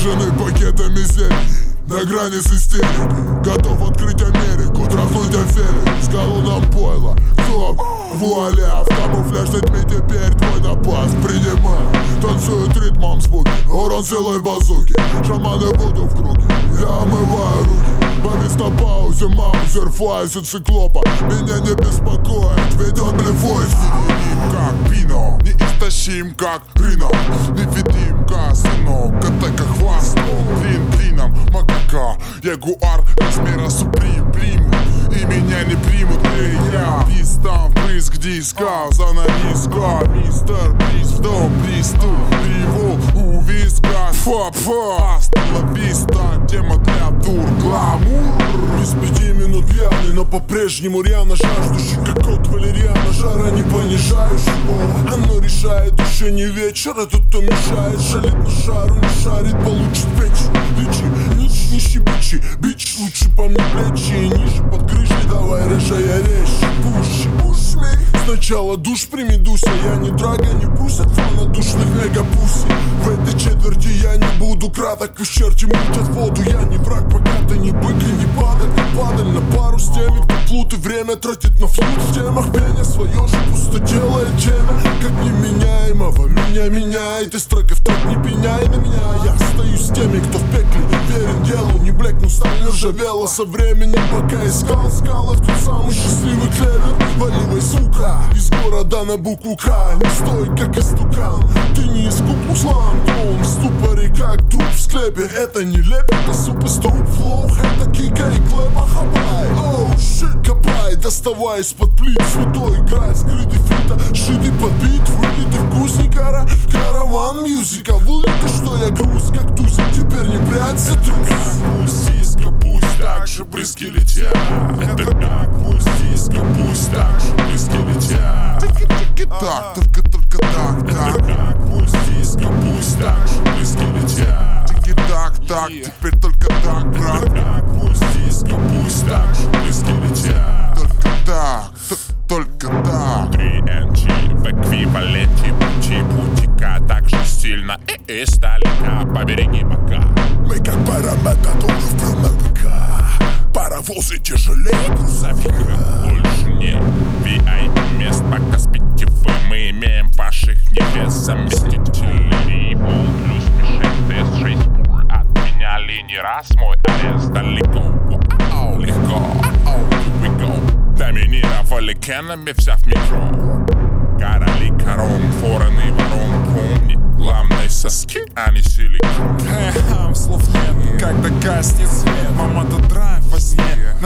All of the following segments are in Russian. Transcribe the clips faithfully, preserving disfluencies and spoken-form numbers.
Груженный пакетами зелени, на грани с истерикой, готов открыть Америку, трахнуть аферы. Скалу нам пойло, кто? Вуаля, в камуфляжной тьме теперь твой напас. Принимай, танцуют ритмом звуки, урон силой базуки. Шаманы буду в круге, я омываю руки. Бомбис на паузе, маузер, флайс и циклопа. Меня не беспокоит, ведь он блефует. Невидим, как пино, неистощим, как рынок. Невидимка, сынок, атака хвостом. Клин клином, макака, ягуар размера суприм. Примут, и меня не примут. Эй, я, пистам, брызг диска, занавеска. Мистер Приз в дом, приступ, привол у виска. Фа-фа, асталависта, тема для дур, гламур. Без пяти минут пьяный, но по-прежнему рьяно жаждущий, как кот валериана, жара не понижающего. Оно решает, еще не вечер, а тот, кто мешает, шалит на шару, не шарит, получит печь. Лечи, нич, не щебечи, бич, лучше по мне плечи, ниже под крышей, давай рыжая резче. Пуще, пусть смей. Сначала душ прими, дуся, я не драга, не брусят фана душных мегапуссий. В этой четверти я не буду краток, пусть черти мутят воду, я не враг, пока ты не бык и не падаль. Падаль на пару с теми, кто плут и время тратит на флут в темах. Пеня свое же пусто делает темя, как неменяемого меня меняет. Из трека в трек не пеняй на меня. Я стою с теми, кто в пекле верен делу, не блекну, сталь не ржавела со временем, пока искал скал. Тот самый счастливый клевер, валивай, сука, из города на букву К. Не стой, как истукан, ты не из куклуслан. Клоун в ступоре, как труп в склепе. Это не лепит, это суп из труб. Флоу, это кика и клэпа, хапай. Оу, щит, копай, доставай из-под плит. Святой играй, скрытый фрита, шитый под бит. Вылитый вкусный кара, караван мьюзика. Вылитый, что я груз, как тузик, теперь не прячься, трус. Пусть диска, пусть так же брызги летят. Это как пусть диска, пусть так же брызги летят. Так, только, только так, так. Это как пусть диска, пусть так же брызги летят. Так, так, теперь только так, брат. Это как пусть диска, пусть так же брызги летят. Только так, только так. три эн джи в эквиваленте пути бутика. Так же стильно и издалека. Побереги бока. Мы как парометадор в промелка. Паровозы тяжелее грузовика. Больше нет ви ай пи мест, пока спите вы. Мы имеем ваших невест заместителей. Пол плюс мишень, тест шесть пуль. Отменяли не раз мой арест далеко. Ау, легко, ау, here we go. Доминировали кенами, взяв метро. Короли корон, форены ворон, помни. Главные соски, а не силикон. Эхам, слов нет, когда гаснет свет. Мама-то драйв во сне,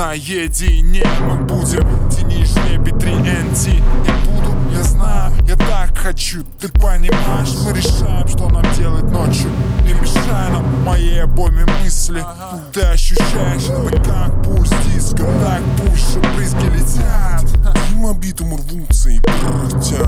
наедине мы будем. Тяни жребий три эн ти. Я буду, я знаю, я так хочу. Ты понимаешь, мы решаем, что нам делать ночью. Не мешай нам, моей обойме мысли. Ты ощущаешь, это как пульс диска. Так пусть брызги летят. Мимо битому рвутся и крутят.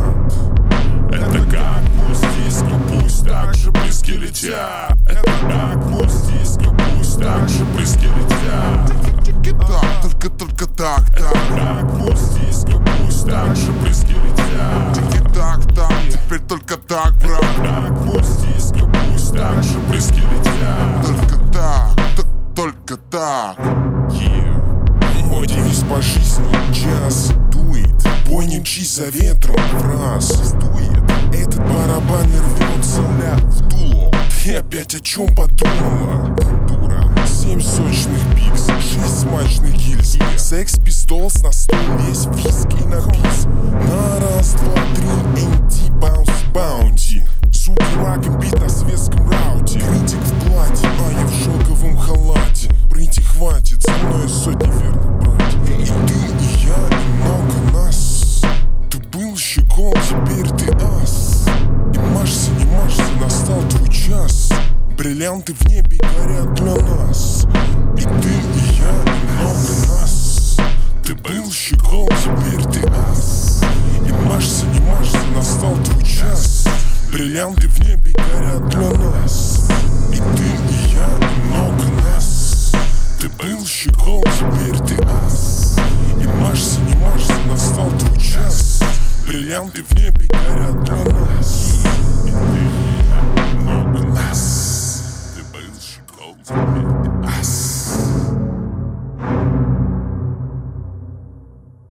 Это как пусть диска, пусть так же брызги летят. Это как пусть диска, пусть так же брызги летят. Так, только, только так, так. Это как пусть диска, пусть так же брызги летят. Так, так, теперь только так, брат. Как пусть диска, пусть так же брызги летят. Только так, только так. Мой девиз по жизни — just do it. Бой не мчись за ветром в раз. Дует. Этот барабан не рвется в дуло. Ты опять о чем подумала, дура? Семь сочных пикс, шесть смачных гильз. Секс пистолс на стол, весь виски на бис. На раз, два, три, эн ти, баунс, баунти. Суки раком бит на светском рауте. Критик в платье, а я в шелковом халате. Прыти хватит, за мной сотни верных братьев. И ты, и я, и много нас. Ты был щеком, теперь ты ас. И машься, не машься, настал твой час. Бриллианты в небе горят для нас. И ты, и я, и много нас. Ты был щеком, теперь ты ас. И машься, не машься, настал твой час. Бриллианты в небе горят для нас. И ты, и я, и много нас. Ты был щеком, теперь ты ас. И машься, не машься, настал твой час. Бриллианты в небе горят для нас. И ты, и я, и много нас. Ты был Ас.